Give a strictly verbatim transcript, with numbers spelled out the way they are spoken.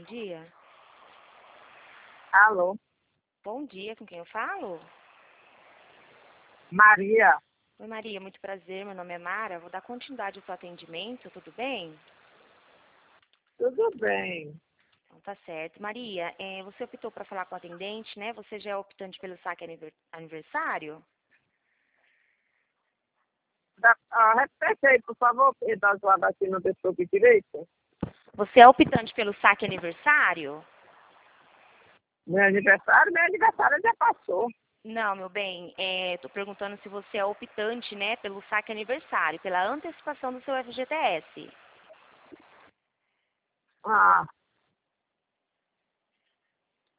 dia. Alô, Bom dia, com quem eu falo? Maria. Oi, Maria, muito prazer. Meu nome é Mara. Vou dar continuidade ao seu atendimento, tudo bem? Tudo bem. Então tá certo. Maria, é, você optou para falar com o atendente, né? Você já é optante pelo saque aniver- aniversário? Da, ah, repete aí, por favor, porque nós lá aqui não deixou de direito. Você é optante pelo saque aniversário? Meu aniversário, meu aniversário já passou. Não, meu bem, estou perguntando se você é optante, né, pelo saque aniversário, pela antecipação do seu F G T S. Ah,